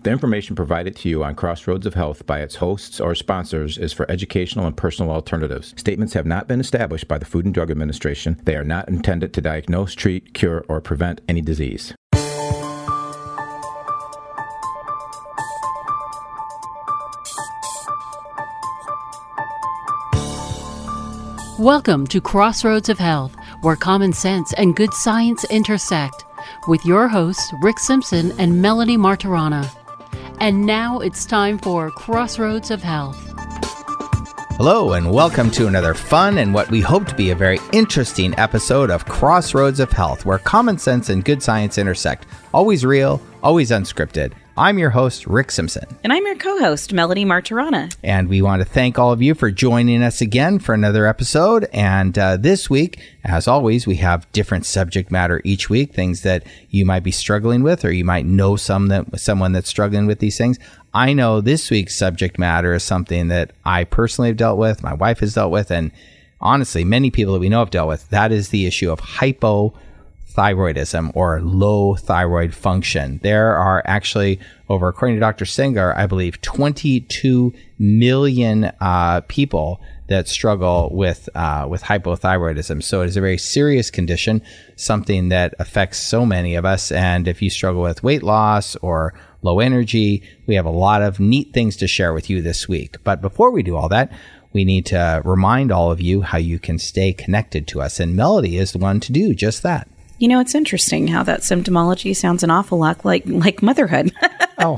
The information provided to you on Crossroads of Health by its hosts or sponsors is for educational and personal alternatives. Statements have not been established by the Food and Drug Administration. They are not intended to diagnose, treat, cure, or prevent any disease. Welcome to Crossroads of Health, where common sense and good science intersect, with your hosts Rick Simpson and Melody Martirana. And now it's time for Crossroads of Health. Hello, and welcome to another fun and what we hope to be a very interesting episode of Crossroads of Health, where common sense and good science intersect. Always real, always unscripted. I'm your host, Rick Simpson. And I'm your co-host, Melody Martirana. And we want to thank all of you for joining us again for another episode. And this week, as always, we have different subject matter each week, things that you might be struggling with, or you might know someone that's struggling with these things. I know this week's subject matter is something that I personally have dealt with, my wife has dealt with, and honestly, many people that we know have dealt with. That is the issue of hypothyroidism or low thyroid function. There are actually according to Dr. Sengar, I believe 22 million people that struggle with hypothyroidism. So it is a very serious condition, something that affects so many of us. And if you struggle with weight loss or low energy, we have a lot of neat things to share with you this week. But before we do all that, we need to remind all of you how you can stay connected to us. And Melody is the one to do just that. You know, it's interesting how that symptomology sounds an awful lot like motherhood. Oh.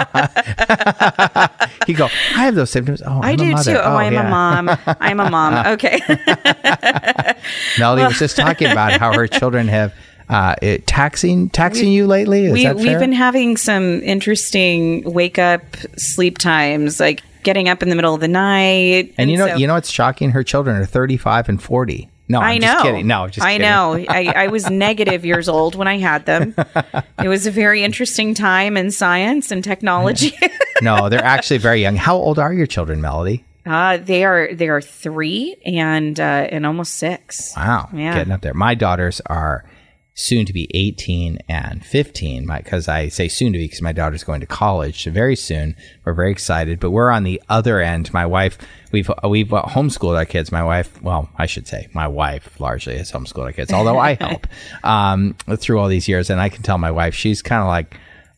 You go, I have those symptoms. Oh, I do too. Oh, I'm a mom. I'm a mom. Okay. Melody was just talking about how her children have taxing you lately. Is that fair? We've been having some interesting wake up sleep times, like getting up in the middle of the night. And you know, it's shocking. Her children are 35 and 40. No, I'm just kidding. No, just kidding. I know. I was negative years old when I had them. It was a very interesting time in science and technology. No, they're actually very young. How old are your children, Melody? They are 3 and almost 6. Wow, yeah. Getting up there. My daughters are soon to be 18 and 15. Because I say soon to be because my daughter's going to college very soon. We're very excited, but we're on the other end. My wife, we've homeschooled our kids. My wife, well, I should say my wife largely has homeschooled our kids, although I help through all these years. And I can tell my wife, she's kind of like,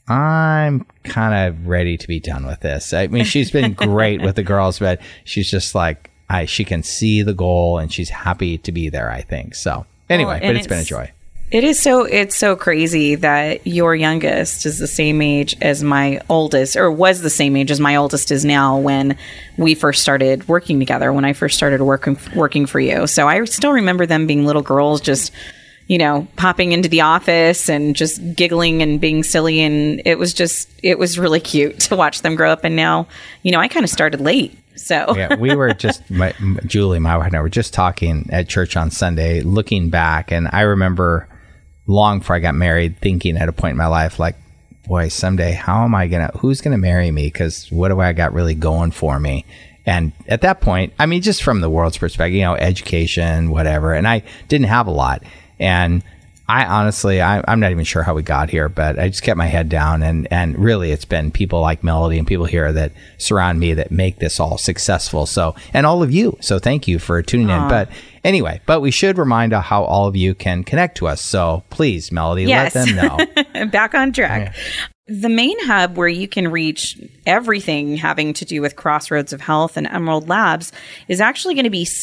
I'm kind of ready to be done with this. I mean, she's been great with the girls, but she's just like, she can see the goal and she's happy to be there, I think. So anyway, but it's been a joy. It's so crazy that your youngest is the same age as my oldest, or was the same age as my oldest is now when we first started working together, when I first started working for you. So I still remember them being little girls, just, you know, popping into the office and just giggling and being silly. And it was really cute to watch them grow up. And now, you know, I kind of started late. So yeah, we were just, Julie, my wife and I were just talking at church on Sunday, looking back. And I remember long before I got married, thinking at a point in my life, like, boy, someday, who's going to marry me? Because what do I got really going for me? And at that point, I mean, just from the world's perspective, you know, education, whatever. And I didn't have a lot. And I honestly, I'm not even sure how we got here, but I just kept my head down. And really, it's been people like Melody and people here that surround me that make this all successful. So, and all of you. So thank you for tuning in. But anyway, we should remind how all of you can connect to us. So please, Melody, yes. Let them know. Back on track. Yeah. The main hub where you can reach everything having to do with Crossroads of Health and Emerald Labs is actually going to be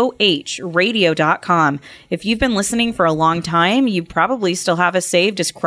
COHradio.com. If you've been listening for a long time, you probably still have us saved as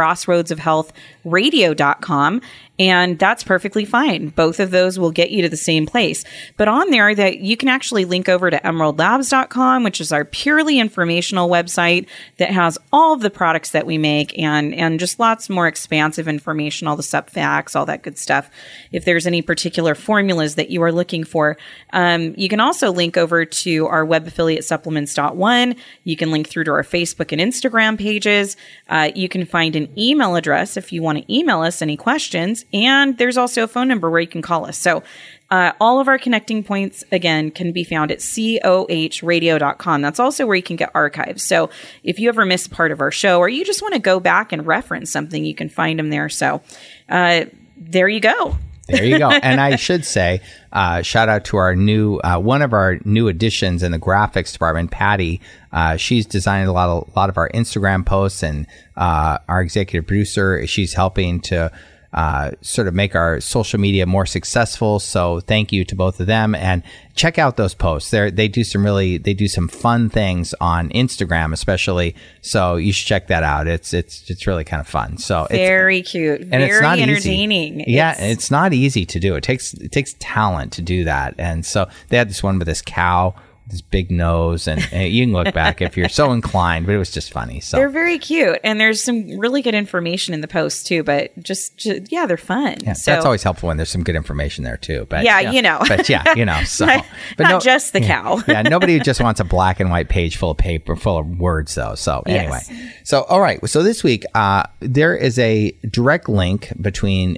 CrossroadsofHealthRadio.com. And that's perfectly fine. Both of those will get you to the same place. But on there, that you can actually link over to emeraldlabs.com, which is our purely informational website that has all of the products that we make and just lots more expansive information, all the sub facts, all that good stuff. If there's any particular formulas that you are looking for, you can also link over to our web affiliate supplements.one. You can link through to our Facebook and Instagram pages. You can find an email address if you want to email us any questions. And there's also a phone number where you can call us. So all of our connecting points, again, can be found at COHradio.com. That's also where you can get archives. So if you ever miss part of our show or you just want to go back and reference something, you can find them there. So there you go. There you go. And I should say, shout out to our new, one of our new additions in the graphics department, Patty. She's designed a lot of our Instagram posts, and our executive producer, she's helping to sort of make our social media more successful. So thank you to both of them, and check out those posts. They do some fun things on Instagram, especially. So you should check that out. It's really kind of fun. So very cute, and it's not entertaining. It's not easy to do. It takes talent to do that. And so they had this one with this cow, this big nose, and you can look back if you're so inclined, but it was just funny. So they're very cute, and there's some really good information in the post too, but just they're fun. Yeah, so that's always helpful when there's some good information there too. But so not just the cow. Yeah, nobody just wants a black and white page full of paper, full of words though. So anyway, So all right, so this week there is a direct link between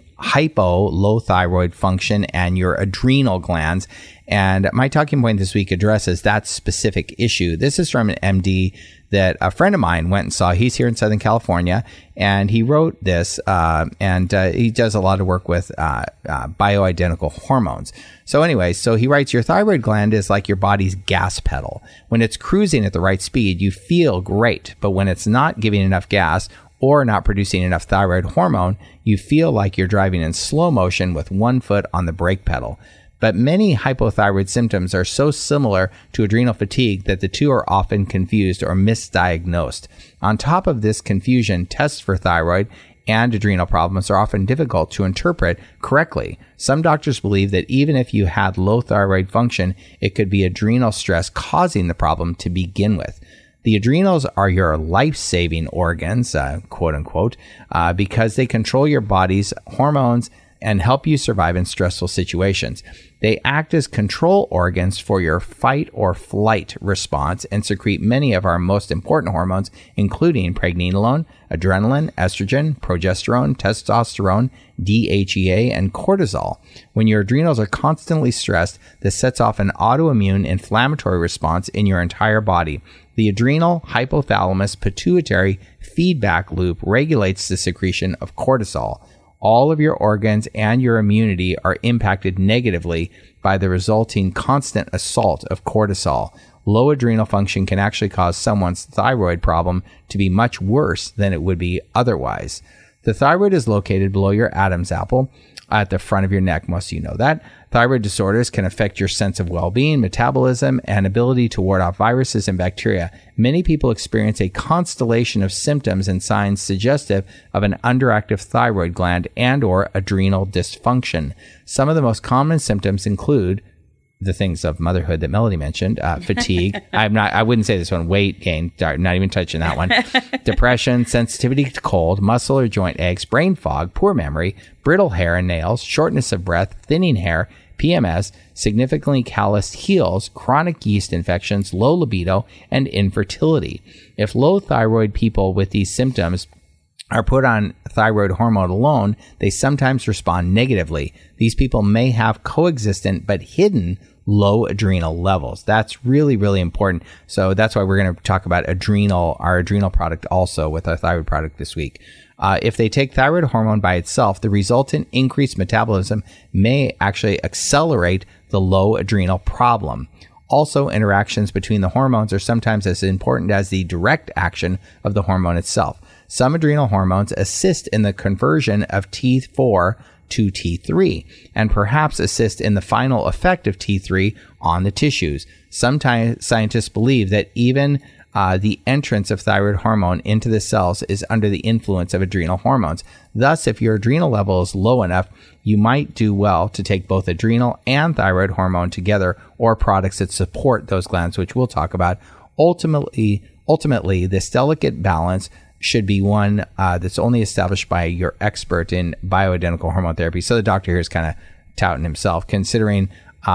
low thyroid function and your adrenal glands. And my talking point this week addresses that specific issue. This is from an MD that a friend of mine went and saw. He's here in Southern California, and he wrote this, and he does a lot of work with bioidentical hormones. So anyway, so he writes, your thyroid gland is like your body's gas pedal. When it's cruising at the right speed, you feel great. But when it's not giving enough gas or not producing enough thyroid hormone, you feel like you're driving in slow motion with one foot on the brake pedal. But many hypothyroid symptoms are so similar to adrenal fatigue that the two are often confused or misdiagnosed. On top of this confusion, tests for thyroid and adrenal problems are often difficult to interpret correctly. Some doctors believe that even if you had low thyroid function, it could be adrenal stress causing the problem to begin with. The adrenals are your life-saving organs, quote unquote, because they control your body's hormones and help you survive in stressful situations. They act as control organs for your fight or flight response and secrete many of our most important hormones, including pregnenolone, adrenaline, estrogen, progesterone, testosterone, DHEA, and cortisol. When your adrenals are constantly stressed, this sets off an autoimmune inflammatory response in your entire body. The adrenal hypothalamus pituitary feedback loop regulates the secretion of cortisol. All of your organs and your immunity are impacted negatively by the resulting constant assault of cortisol. Low adrenal function can actually cause someone's thyroid problem to be much worse than it would be otherwise. The thyroid is located below your Adam's apple at the front of your neck. Most of you know that. Thyroid disorders can affect your sense of well-being, metabolism, and ability to ward off viruses and bacteria. Many people experience a constellation of symptoms and signs suggestive of an underactive thyroid gland and or adrenal dysfunction. Some of the most common symptoms include the things of motherhood that Melody mentioned, fatigue. I wouldn't say this one, weight gain, not even touching that one. Depression, sensitivity to cold, muscle or joint aches, brain fog, poor memory, brittle hair and nails, shortness of breath, thinning hair, PMS, significantly calloused heels, chronic yeast infections, low libido, and infertility. If low thyroid people with these symptoms are put on thyroid hormone alone, they sometimes respond negatively. These people may have coexistent but hidden low adrenal levels. That's really, really important. So that's why we're going to talk about our adrenal product also with our thyroid product this week. If they take thyroid hormone by itself, the resultant increased metabolism may actually accelerate the low adrenal problem. Also, interactions between the hormones are sometimes as important as the direct action of the hormone itself. Some adrenal hormones assist in the conversion of T4 to T3 and perhaps assist in the final effect of T3 on the tissues. Sometimes scientists believe that even the entrance of thyroid hormone into the cells is under the influence of adrenal hormones. Thus, if your adrenal level is low enough, you might do well to take both adrenal and thyroid hormone together or products that support those glands, which we'll talk about. Ultimately, this delicate balance should be one that's only established by your expert in bioidentical hormone therapy. So the doctor here is kind of touting himself, considering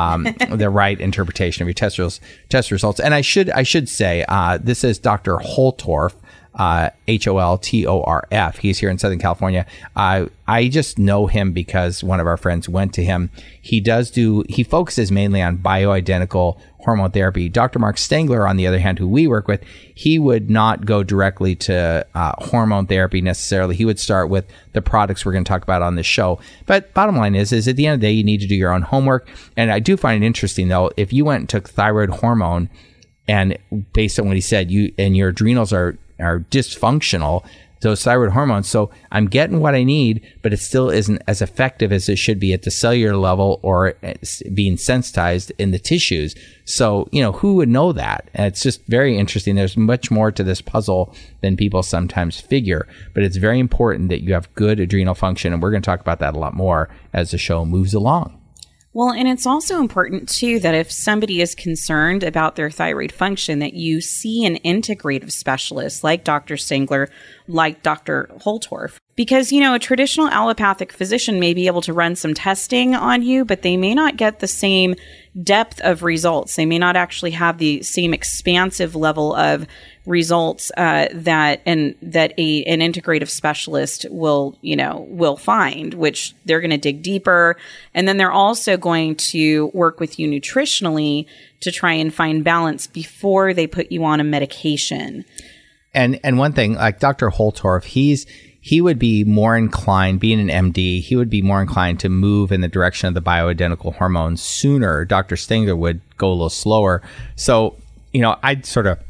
the right interpretation of your test results. And I should say, this is Dr. Holtorf. Holtorf. He's here in Southern California. I just know him because one of our friends went to him. He focuses mainly on bioidentical hormone therapy. Dr. Mark Stengler, on the other hand, who we work with, he would not go directly to hormone therapy necessarily. He would start with the products we're going to talk about on this show. But bottom line is at the end of the day, you need to do your own homework. And I do find it interesting, though, if you went and took thyroid hormone, and based on what he said, your adrenals are dysfunctional, those thyroid hormones. So I'm getting what I need, but it still isn't as effective as it should be at the cellular level or being sensitized in the tissues. So, who would know that? And it's just very interesting. There's much more to this puzzle than people sometimes figure, but it's very important that you have good adrenal function. And we're going to talk about that a lot more as the show moves along. Well, and it's also important, too, that if somebody is concerned about their thyroid function, that you see an integrative specialist like Dr. Stengler, like Dr. Holtorf. Because, a traditional allopathic physician may be able to run some testing on you, but they may not get the same depth of results. They may not actually have the same expansive level of results that an integrative specialist will find, which they're going to dig deeper. And then they're also going to work with you nutritionally to try and find balance before they put you on a medication. And one thing, like Dr. Holtorf, he would be more inclined, being an MD, he would be more inclined to move in the direction of the bioidentical hormones sooner. Dr. Stengler would go a little slower. So, I'd sort of,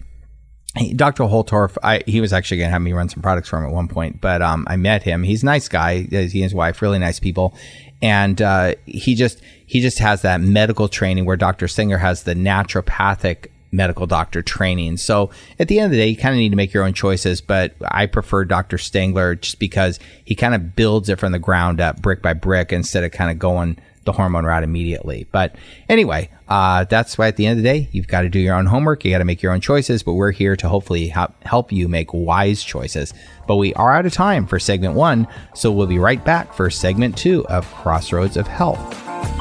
Dr. Holtorf, he was actually going to have me run some products for him at one point, but I met him. He's a nice guy. He and his wife, really nice people. And he just has that medical training where Dr. Stengler has the naturopathic medical doctor training. So at the end of the day, you kind of need to make your own choices, but I prefer Dr. Stengler just because he kind of builds it from the ground up, brick by brick, instead of kind of going the hormone route immediately. But anyway, that's why at the end of the day, you've got to do your own homework. You got to make your own choices, but we're here to hopefully help you make wise choices. But we are out of time for segment 1, so we'll be right back for segment 2 of Crossroads of Health.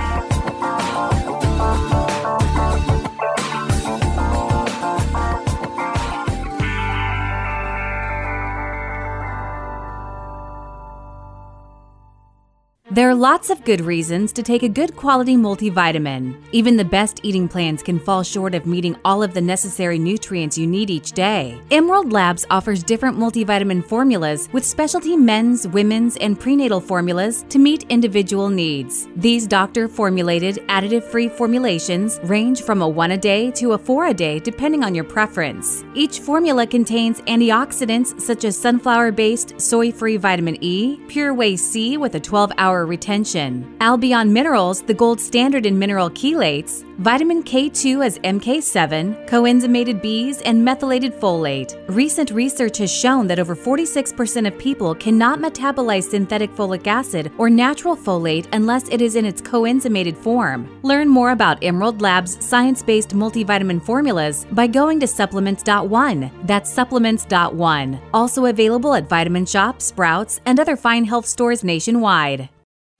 There are lots of good reasons to take a good quality multivitamin. Even the best eating plans can fall short of meeting all of the necessary nutrients you need each day. Emerald Labs offers different multivitamin formulas with specialty men's, women's, and prenatal formulas to meet individual needs. These doctor-formulated, additive-free formulations range from a 1-a-day to a 4-a-day depending on your preference. Each formula contains antioxidants such as sunflower-based soy-free vitamin E, pure whey C with a 12-hour retention, Albion Minerals, the gold standard in mineral chelates, vitamin K2 as MK7, coenzymated Bs, and methylated folate. Recent research has shown that over 46% of people cannot metabolize synthetic folic acid or natural folate unless it is in its coenzymated form. Learn more about Emerald Labs' science-based multivitamin formulas by going to Supplements.one. That's Supplements.one. Also available at Vitamin Shoppe, Sprouts, and other fine health stores nationwide.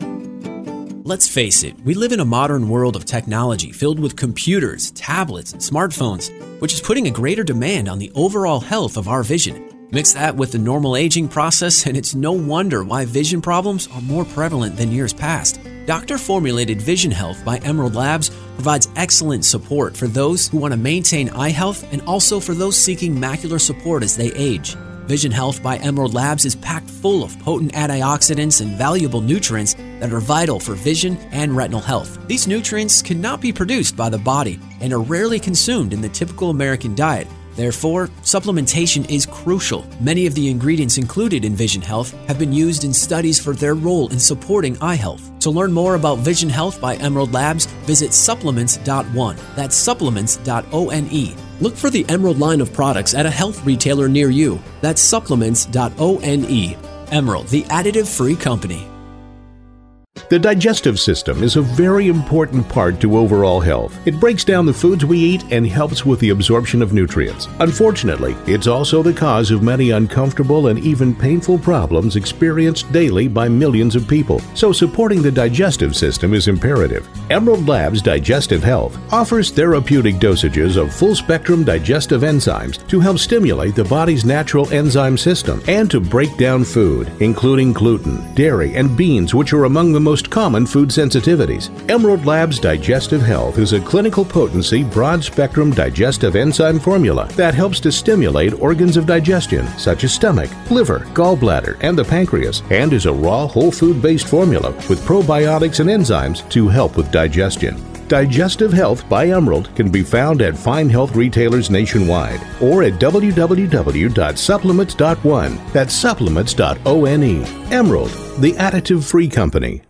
Let's face it, we live in a modern world of technology filled with computers, tablets, and smartphones, which is putting a greater demand on the overall health of our vision. Mix that with the normal aging process, and it's no wonder why vision problems are more prevalent than years past. Doctor-formulated Vision Health by Emerald Labs provides excellent support for those who want to maintain eye health and also for those seeking macular support as they age. Vision Health by Emerald Labs is packed full of potent antioxidants and valuable nutrients that are vital for vision and retinal health. These nutrients cannot be produced by the body and are rarely consumed in the typical American diet. Therefore, supplementation is crucial. Many of the ingredients included in Vision Health have been used in studies for their role in supporting eye health. To learn more about Vision Health by Emerald Labs, visit Supplements.one. That's Supplements.one. Look for the Emerald line of products at a health retailer near you. That's Supplements.one. Emerald, the additive-free company. The digestive system is a very important part to overall health. It breaks down the foods we eat and helps with the absorption of nutrients. Unfortunately, it's also the cause of many uncomfortable and even painful problems experienced daily by millions of people. So supporting the digestive system is imperative. Emerald Labs Digestive Health offers therapeutic dosages of full-spectrum digestive enzymes to help stimulate the body's natural enzyme system and to break down food, including gluten, dairy, and beans, which are among the most common food sensitivities. Emerald Labs Digestive Health is a clinical potency, broad-spectrum digestive enzyme formula that helps to stimulate organs of digestion, such as stomach, liver, gallbladder, and the pancreas, and is a raw, whole food-based formula with probiotics and enzymes to help with digestion. Digestive Health by Emerald can be found at fine health retailers nationwide or at www.supplements.one. That's supplements.one. Emerald, the additive-free company.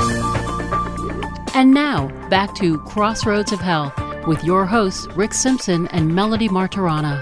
And now, back to Crossroads of Health with your hosts, Rick Simpson and Melody Martirana.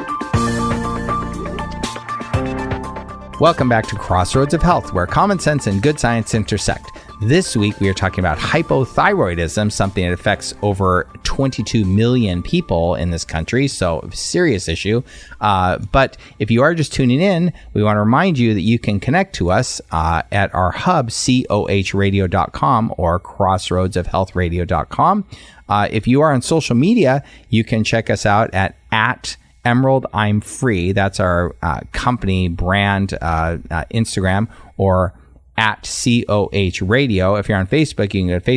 Welcome back to Crossroads of Health, where common sense and good science intersect. This week, we are talking about hypothyroidism, something that affects over 22 million people in this country, so a serious issue. But if you are just tuning in, we want to remind you that you can connect to us at our hub, cohradio.com or crossroadsofhealthradio.com. If you are on social media, you can check us out at Emerald I'm Free. That's our company brand Instagram, or at COH Radio. If you're on Facebook, you can go to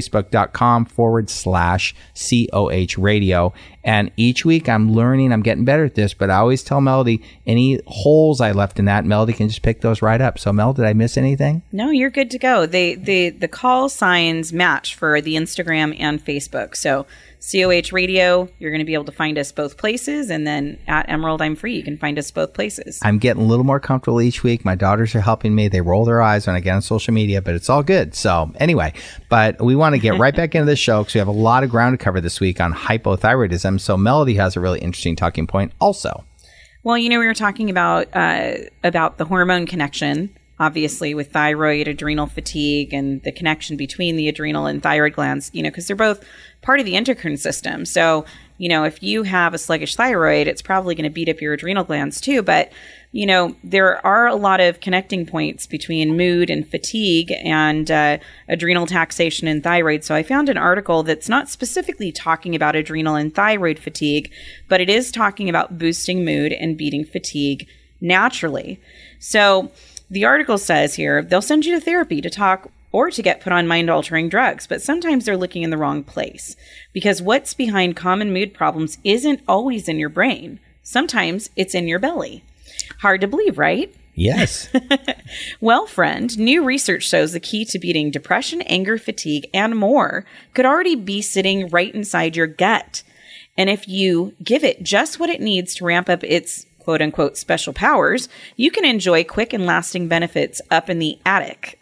facebook.com/COH Radio. And each week I'm learning, I'm getting better at this, but I always tell Melody, any holes I left in that, Melody can just pick those right up. So Mel, did I miss anything? No, you're good to go. The call signs match for the Instagram and Facebook. So COH Radio, you're going to be able to find us both places. And then at Emerald I'm Free, you can find us both places. I'm getting a little more comfortable each week. My daughters are helping me. They roll their eyes when I get on social media, but it's all good. So anyway, but we want to get right back into the show because we have a lot of ground to cover this week on hypothyroidism. So Melody has a really interesting talking point also. Well, we were talking about the hormone connection, obviously, with thyroid, adrenal fatigue, and the connection between the adrenal and thyroid glands, because they're both part of the endocrine system. So, if you have a sluggish thyroid, it's probably going to beat up your adrenal glands too. But, there are a lot of connecting points between mood and fatigue and adrenal taxation and thyroid. So I found an article that's not specifically talking about adrenal and thyroid fatigue, but it is talking about boosting mood and beating fatigue naturally. So the article says here, they'll send you to therapy to talk or to get put on mind-altering drugs, but sometimes they're looking in the wrong place because what's behind common mood problems isn't always in your brain. Sometimes it's in your belly. Hard to believe, right? Yes. Well, friend, new research shows the key to beating depression, anger, fatigue, and more could already be sitting right inside your gut. And if you give it just what it needs to ramp up its quote-unquote special powers, you can enjoy quick and lasting benefits up in the attic.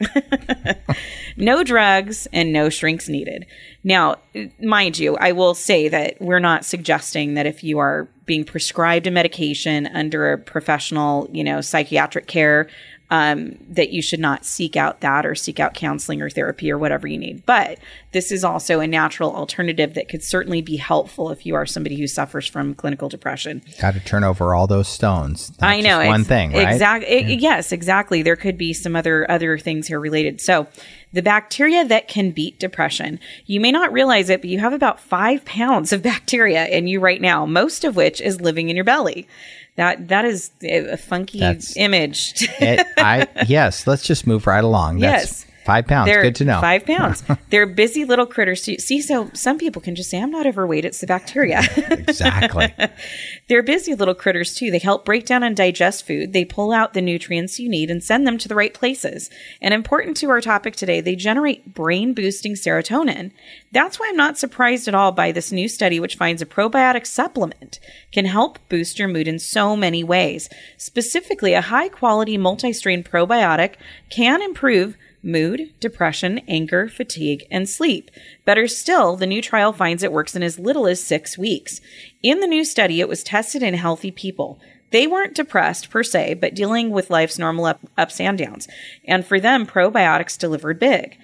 No drugs and no shrinks needed. Now, mind you, I will say that we're not suggesting that if you are being prescribed a medication under a professional, psychiatric care, that you should not seek out that or seek out counseling or therapy or whatever you need. But this is also a natural alternative that could certainly be helpful if you are somebody who suffers from clinical depression. Got to turn over all those stones. That's I know. Just one thing, right? Exactly. Yes, exactly. There could be some other things here related. So the bacteria that can beat depression, you may not realize it, but you have about 5 pounds of bacteria in you right now, most of which is living in your belly. That is a funky image. Yes, let's just move right along. That's 5 pounds. They're good to know. 5 pounds. They're busy little critters. See, so some people can just say, I'm not overweight. It's the bacteria. Exactly. They're busy little critters too. They help break down and digest food. They pull out the nutrients you need and send them to the right places. And important to our topic today, they generate brain-boosting serotonin. That's why I'm not surprised at all by this new study, which finds a probiotic supplement can help boost your mood in so many ways. Specifically, a high-quality multi-strain probiotic can improve mood, depression, anger, fatigue, and sleep. Better still, the new trial finds it works in as little as 6 weeks. In the new study, it was tested in healthy people. They weren't depressed per se, but dealing with life's normal ups and downs. And for them, probiotics delivered big.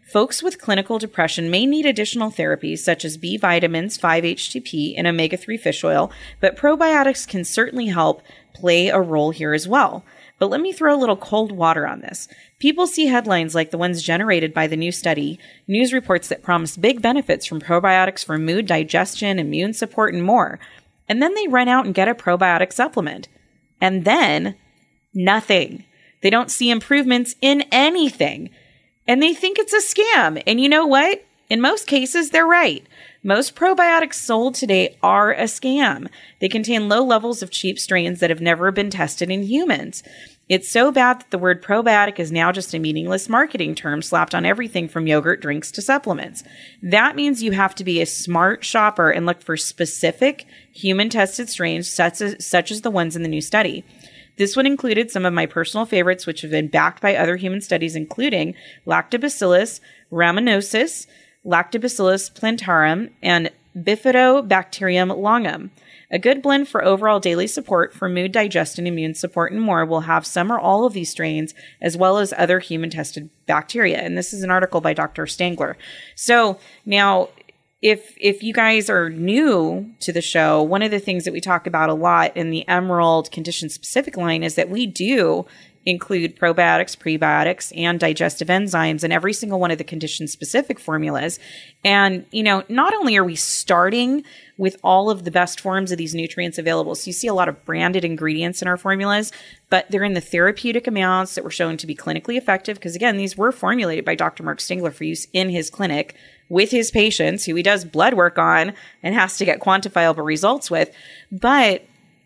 Folks with clinical depression may need additional therapies such as B vitamins, 5-HTP, and omega-3 fish oil, but probiotics can certainly help play a role here as well. But let me throw a little cold water on this. People see headlines like the ones generated by the new study, news reports that promise big benefits from probiotics for mood, digestion, immune support, and more. And then they run out and get a probiotic supplement. And then nothing. They don't see improvements in anything. And they think it's a scam. And you know what? In most cases, they're right. Most probiotics sold today are a scam. They contain low levels of cheap strains that have never been tested in humans. It's so bad that the word probiotic is now just a meaningless marketing term slapped on everything from yogurt drinks to supplements. That means you have to be a smart shopper and look for specific human-tested strains such as the ones in the new study. This one included some of my personal favorites, which have been backed by other human studies, including Lactobacillus rhamnosus, Lactobacillus plantarum, and Bifidobacterium longum. A good blend for overall daily support for mood, digestion, immune support, and more will have some or all of these strains, as well as other human-tested bacteria. And this is an article by Dr. Stangler. So now, if you guys are new to the show, one of the things that we talk about a lot in the Emerald condition-specific line is that we do include probiotics, prebiotics, and digestive enzymes in every single one of the condition-specific formulas. And, not only are we starting with all of the best forms of these nutrients available, so you see a lot of branded ingredients in our formulas, but they're in the therapeutic amounts that were shown to be clinically effective, because again, these were formulated by Dr. Mark Stangler for use in his clinic with his patients, who he does blood work on and has to get quantifiable results with. But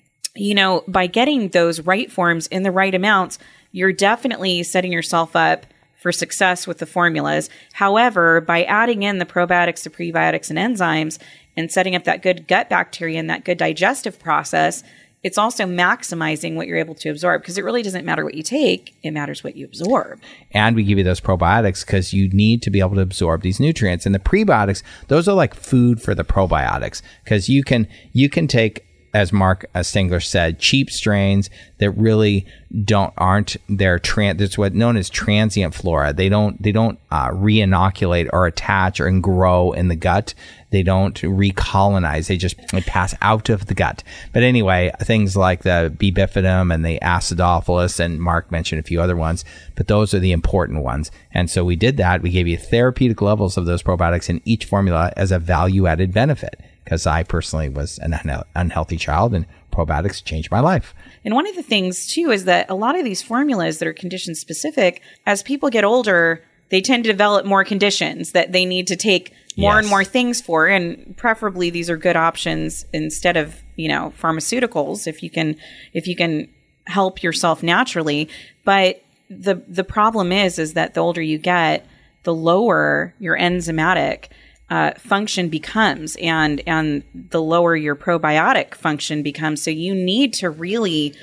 by getting those right forms in the right amounts, you're definitely setting yourself up for success with the formulas. However, by adding in the probiotics, the prebiotics, and enzymes, and setting up that good gut bacteria and that good digestive process, it's also maximizing what you're able to absorb, because it really doesn't matter what you take, it matters what you absorb. And we give you those probiotics because you need to be able to absorb these nutrients. And the prebiotics, those are like food for the probiotics, because you can take, as Mark Stangler said, cheap strains that really aren't their that's what known as transient flora. They don't re-inoculate or attach and grow in the gut. They don't recolonize. They pass out of the gut. But anyway, things like the B. bifidum and the acidophilus, and Mark mentioned a few other ones, but those are the important ones. And so we did that. We gave you therapeutic levels of those probiotics in each formula as a value-added benefit, because I personally was an unhealthy child, and probiotics changed my life. And one of the things, too, is that a lot of these formulas that are condition-specific, as people get older, they tend to develop more conditions that they need to take more and more things for. And preferably, these are good options instead of, pharmaceuticals, if you can help yourself naturally. But the problem is that the older you get, the lower your enzymatic function becomes, and the lower your probiotic function becomes. So you need to really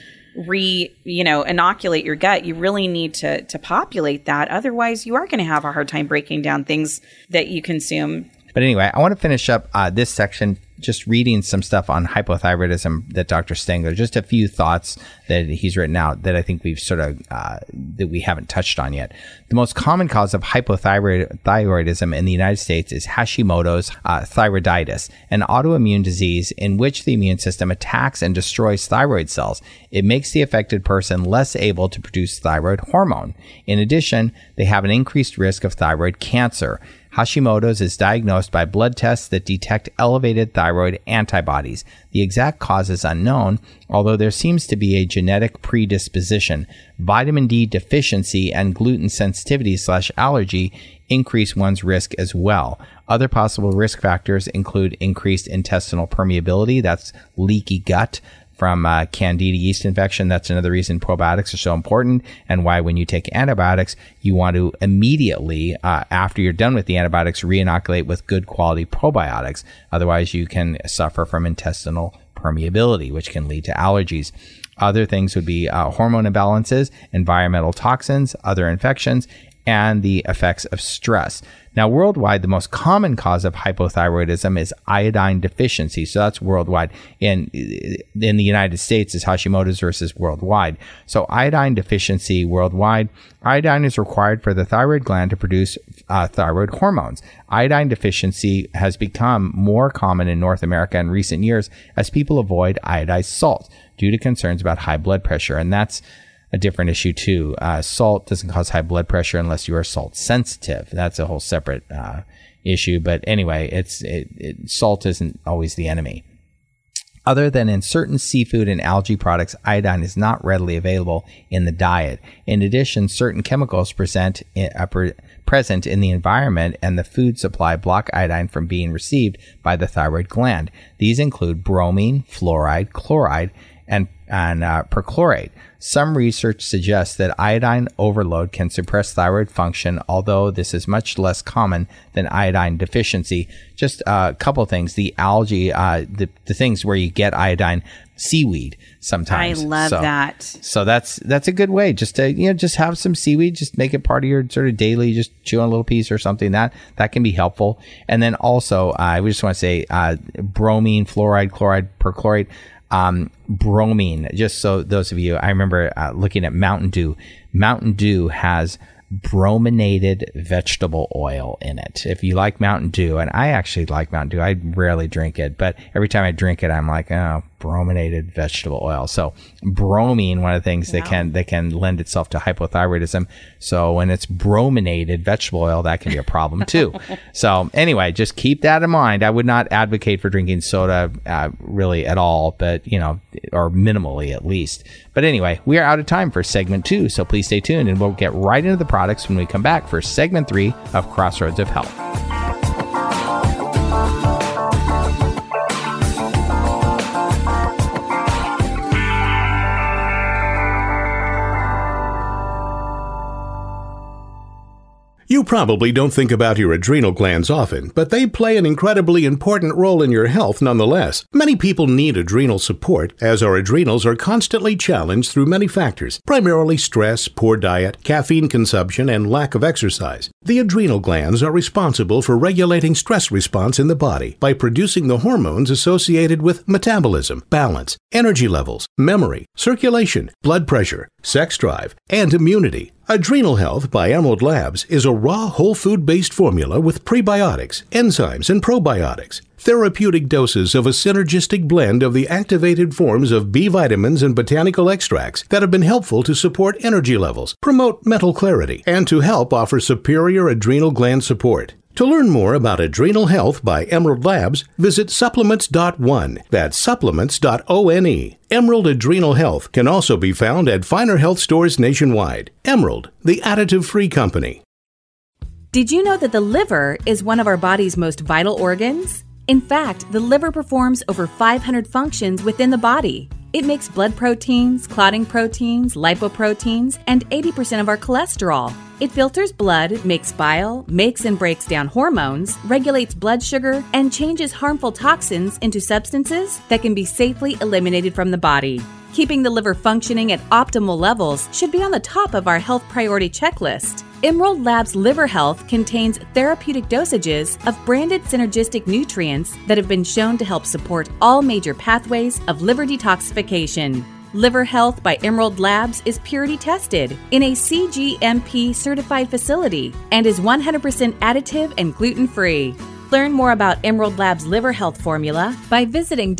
inoculate your gut. You really need to populate that. Otherwise, you are going to have a hard time breaking down things that you consume. But anyway, I want to finish up this section just reading some stuff on hypothyroidism that Dr. Stangler, just a few thoughts that he's written out that I think we've sort of, that we haven't touched on yet. The most common cause of hypothyroidism in the United States is Hashimoto's thyroiditis, an autoimmune disease in which the immune system attacks and destroys thyroid cells. It makes the affected person less able to produce thyroid hormone. In addition, they have an increased risk of thyroid cancer. Hashimoto's is diagnosed by blood tests that detect elevated thyroid antibodies. The exact cause is unknown, although there seems to be a genetic predisposition. Vitamin D deficiency and gluten sensitivity/allergy increase one's risk as well. Other possible risk factors include increased intestinal permeability, that's leaky gut, from Candida yeast infection. That's another reason probiotics are so important, and why when you take antibiotics, you want to immediately, after you're done with the antibiotics, re-inoculate with good quality probiotics. Otherwise, you can suffer from intestinal permeability, which can lead to allergies. Other things would be hormone imbalances, environmental toxins, other infections, and the effects of stress. Now, worldwide, the most common cause of hypothyroidism is iodine deficiency. So that's worldwide. In the United States, is Hashimoto's versus worldwide. So iodine deficiency worldwide. Iodine is required for the thyroid gland to produce thyroid hormones. Iodine deficiency has become more common in North America in recent years as people avoid iodized salt due to concerns about high blood pressure. And that's a different issue too. Salt doesn't cause high blood pressure unless you are salt sensitive. That's a whole separate issue. But anyway, salt isn't always the enemy. Other than in certain seafood and algae products, iodine is not readily available in the diet. In addition, certain chemicals present in the environment and the food supply block iodine from being received by the thyroid gland. These include bromine, fluoride, chloride, and perchlorate. Some research suggests that iodine overload can suppress thyroid function, although this is much less common than iodine deficiency. Just a couple things. The algae, the things where you get iodine, seaweed sometimes. I love that. So that's a good way just to, just have some seaweed, just make it part of your sort of daily, just chew on a little piece or something. That can be helpful. And then also, we just want to say, bromine, fluoride, chloride, perchlorate. Bromine, just so those of you, I remember looking at Mountain Dew. Mountain Dew has brominated vegetable oil in it. If you like Mountain Dew, and I actually like Mountain Dew, I rarely drink it, but every time I drink it, I'm like, oh, brominated vegetable oil. So bromine, one of the things that can lend itself to hypothyroidism. So when it's brominated vegetable oil, that can be a problem too. So anyway, just keep that in mind. I would not advocate for drinking soda really at all, but or minimally at least. But anyway, we are out of time for segment 2, so please stay tuned and we'll get right into the products when we come back for segment 3 of Crossroads of Health. You probably don't think about your adrenal glands often, but they play an incredibly important role in your health nonetheless. Many people need adrenal support, as our adrenals are constantly challenged through many factors, primarily stress, poor diet, caffeine consumption, and lack of exercise. The adrenal glands are responsible for regulating stress response in the body by producing the hormones associated with metabolism, balance, energy levels, memory, circulation, blood pressure, sex drive, and immunity. Adrenal Health by Emerald Labs is a raw whole food-based formula with prebiotics, enzymes, and probiotics. Therapeutic doses of a synergistic blend of the activated forms of B vitamins and botanical extracts that have been helpful to support energy levels, promote mental clarity, and to help offer superior adrenal gland support. To learn more about Adrenal Health by Emerald Labs, visit supplements.one. That's supplements.one. Emerald Adrenal Health can also be found at finer health stores nationwide. Emerald, the additive-free company. Did you know that the liver is one of our body's most vital organs? In fact, the liver performs over 500 functions within the body. It makes blood proteins, clotting proteins, lipoproteins, and 80% of our cholesterol. It filters blood, makes bile, makes and breaks down hormones, regulates blood sugar, and changes harmful toxins into substances that can be safely eliminated from the body. Keeping the liver functioning at optimal levels should be on the top of our health priority checklist. Emerald Labs Liver Health contains therapeutic dosages of branded synergistic nutrients that have been shown to help support all major pathways of liver detoxification. Liver Health by Emerald Labs is purity tested in a CGMP certified facility and is 100% additive and gluten-free. Learn more about Emerald Labs Liver Health formula by visiting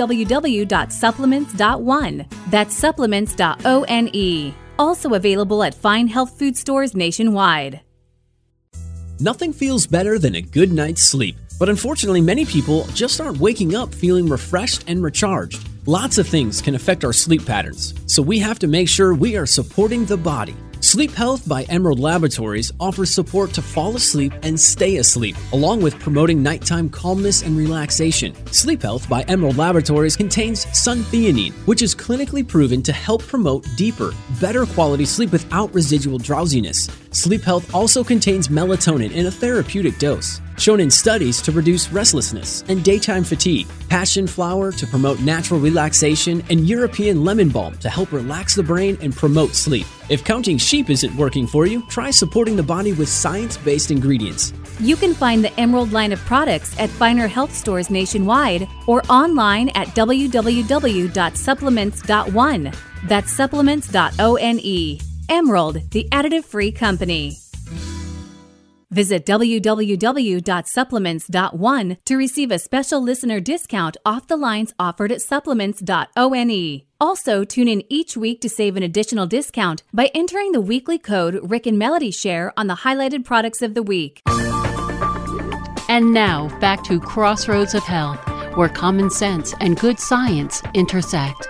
www.supplements.one. That's supplements.one. Also available at fine health food stores nationwide. Nothing feels better than a good night's sleep, but unfortunately many people just aren't waking up feeling refreshed and recharged. Lots of things can affect our sleep patterns, so we have to make sure we are supporting the body. Sleep Health by Emerald Laboratories offers support to fall asleep and stay asleep, along with promoting nighttime calmness and relaxation. Sleep Health by Emerald Laboratories contains suntheanine, which is clinically proven to help promote deeper, better quality sleep without residual drowsiness. Sleep Health also contains melatonin in a therapeutic dose. shown in studies to reduce restlessness and daytime fatigue, passion flower to promote natural relaxation, and European lemon balm to help relax the brain and promote sleep. If counting sheep isn't working for you, try supporting the body with science-based ingredients. You can find the Emerald line of products at finer health stores nationwide or online at www.supplements.one. That's supplements.one. Emerald, the additive-free company. Visit www.supplements.one to receive a special listener discount off the lines offered at supplements.one. Also, tune in each week to save an additional discount by entering the weekly code Rick and Melody Share on the highlighted products of the week. And now, back to Crossroads of Health, where common sense and good science intersect.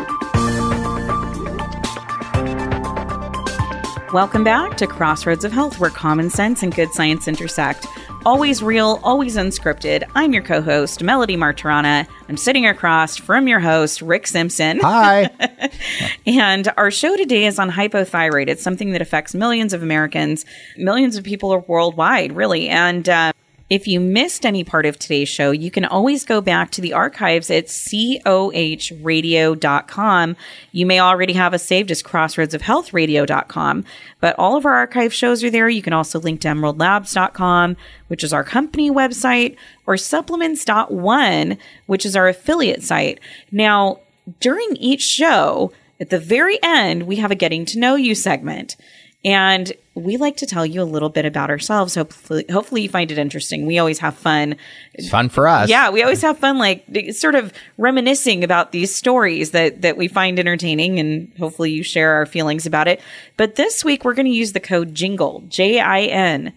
Welcome back to Crossroads of Health, where common sense and good science intersect. Always real, always unscripted. I'm your co-host, Melody Martirana. I'm sitting across from your host, Rick Simpson. Hi. And our show today is on hypothyroid. It's something that affects millions of Americans, millions of people worldwide, really. And if you missed any part of today's show, you can always go back to the archives at cohradio.com. You may already have us saved as crossroadsofhealthradio.com, but all of our archive shows are there. You can also link to emeraldlabs.com, which is our company website, or supplements.one, which is our affiliate site. Now, during each show, at the very end, we have a Getting to Know You segment. And we like to tell you a little bit about ourselves. Hopefully you find it interesting. We always have fun. It's fun for us. Yeah, we always have fun, like sort of reminiscing about these stories that we find entertaining, and hopefully you share our feelings about it. But this week we're going to use the code JINGLE, JINGLE,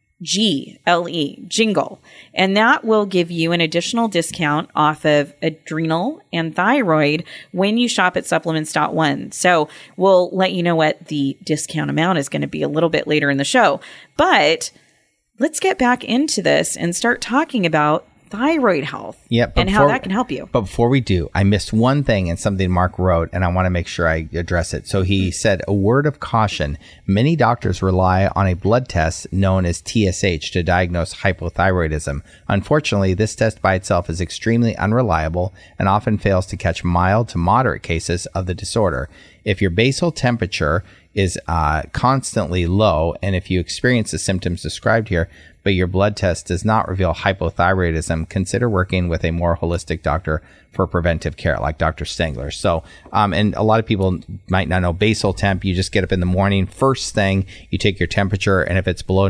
JINGLE. And that will give you an additional discount off of adrenal and thyroid when you shop at supplements.one. So we'll let you know what the discount amount is going to be a little bit later in the show. But let's get back into this and start talking about thyroid health and how that can help you. But before we do, I missed one thing in something Mark wrote, and I want to make sure I address it. So he said, a word of caution. Many doctors rely on a blood test known as TSH to diagnose hypothyroidism. Unfortunately, this test by itself is extremely unreliable and often fails to catch mild to moderate cases of the disorder. If your basal temperature is constantly low, and if you experience the symptoms described here, but your blood test does not reveal hypothyroidism, consider working with a more holistic doctor for preventive care, like Dr. Stengler. So, and a lot of people might not know basal temp. You just get up in the morning, first thing, you take your temperature, and if it's below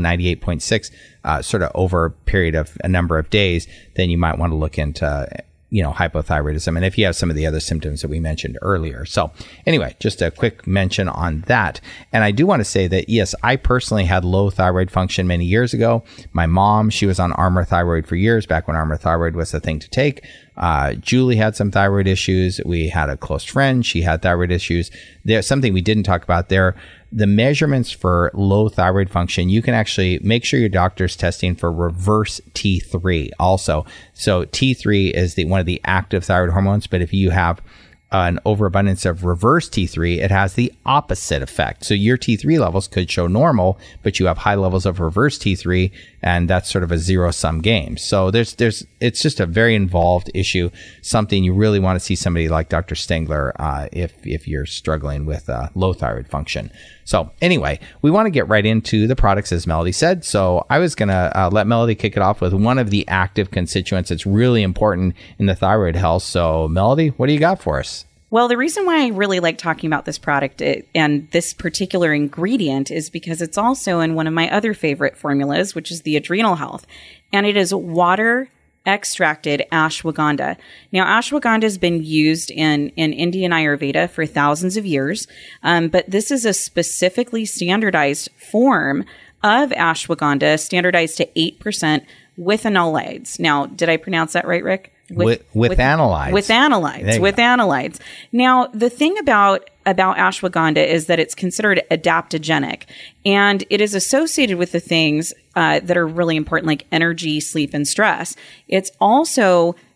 98.6, sort of over a period of a number of days, then you might want to look into hypothyroidism, and if you have some of the other symptoms that we mentioned earlier. So anyway, just a quick mention on that. And I do want to say that, yes, I personally had low thyroid function many years ago. My mom, she was on Armour Thyroid for years, back when Armour Thyroid was the thing to take. Julie had some thyroid issues. We had a close friend. She had thyroid issues. There's something we didn't talk about there. The measurements for low thyroid function, you can actually make sure your doctor's testing for reverse T3 also. So T3 is one of the active thyroid hormones, but if you have an overabundance of reverse T3, it has the opposite effect. So your T3 levels could show normal, but you have high levels of reverse T3, and that's sort of a zero-sum game. So it's just a very involved issue, something you really want to see somebody like Dr. Stengler if you're struggling with low thyroid function. So anyway, we want to get right into the products, as Melody said. So I was going to let Melody kick it off with one of the active constituents that's really important in the thyroid health. So Melody, what do you got for us? Well, the reason why I really like talking about this product and this particular ingredient is because it's also in one of my other favorite formulas, which is the Adrenal Health. And it is water extracted ashwagandha. Now, ashwagandha has been used in Indian Ayurveda for thousands of years, but this is a specifically standardized form of ashwagandha, standardized to 8% with analytes. Now, did I pronounce that right, Rick? With analytes. With analytes. Now, the thing about ashwagandha is that it's considered adaptogenic, and it is associated with the things that are really important, like energy, sleep, and stress. It's also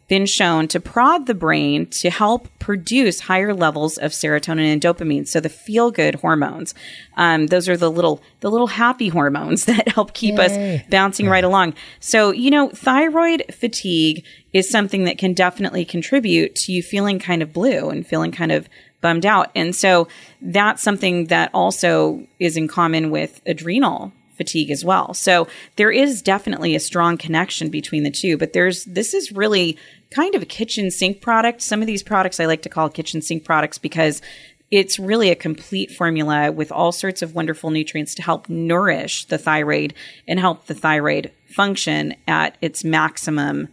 been shown to prod the brain to help produce higher levels of serotonin and dopamine. So the feel-good hormones. Those are the little happy hormones that help keep us bouncing right along. So, thyroid fatigue is something that can definitely contribute to you feeling kind of blue and feeling kind of bummed out. And so that's something that also is in common with adrenal fatigue as well. So there is definitely a strong connection between the two, but this is really kind of a kitchen sink product. Some of these products I like to call kitchen sink products because it's really a complete formula with all sorts of wonderful nutrients to help nourish the thyroid and help the thyroid function at its maximum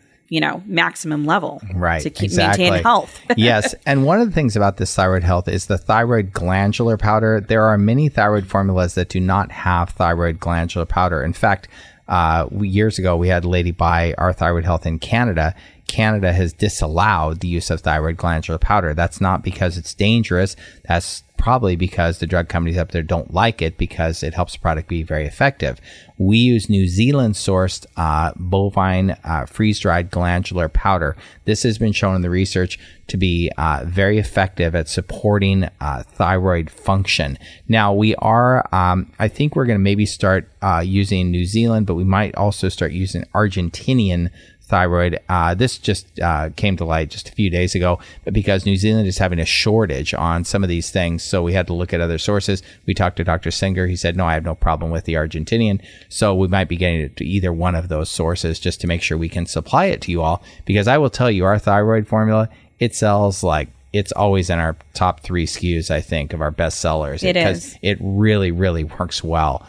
level, right, to maintain health. Yes. And one of the things about this thyroid health is the thyroid glandular powder. There are many thyroid formulas that do not have thyroid glandular powder. In fact, years ago, we had a lady buy our thyroid health in Canada. Canada has disallowed the use of thyroid glandular powder. That's not because it's dangerous. That's probably because the drug companies up there don't like it because it helps the product be very effective. We use New Zealand sourced bovine freeze-dried glandular powder. This has been shown in the research to be very effective at supporting thyroid function. Now we are, I think we're going to maybe start using New Zealand, but we might also start using Argentinian thyroid. This just came to light just a few days ago, but because New Zealand is having a shortage on some of these things, so we had to look at other sources. We talked to Dr. Singer. He said, no, I have no problem with the Argentinian. So we might be getting it to either one of those sources just to make sure we can supply it to you all. Because I will tell you, our thyroid formula, it sells like it's always in our top 3 SKUs, I think, of our best sellers. Because it really, really works well.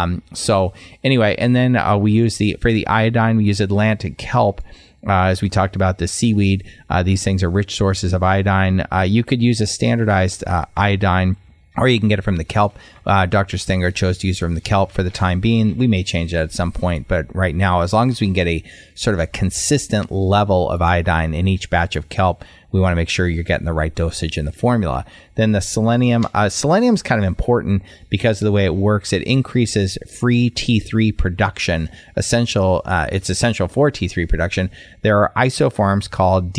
So anyway, and then we use for the iodine, we use Atlantic kelp. As we talked about the seaweed, these things are rich sources of iodine. You could use a standardized iodine, or you can get it from the kelp. Dr. Stenger chose to use it from the kelp for the time being. We may change that at some point, but right now, as long as we can get a sort of a consistent level of iodine in each batch of kelp, we want to make sure you're getting the right dosage in the formula. Then the selenium. Selenium is kind of important because of the way it works. It increases free T3 production. It's essential for T3 production. There are isoforms called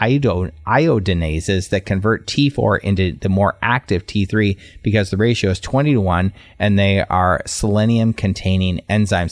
deiodinases that convert T4 into the more active T3 because the ratio is 20-1, and they are selenium-containing enzymes.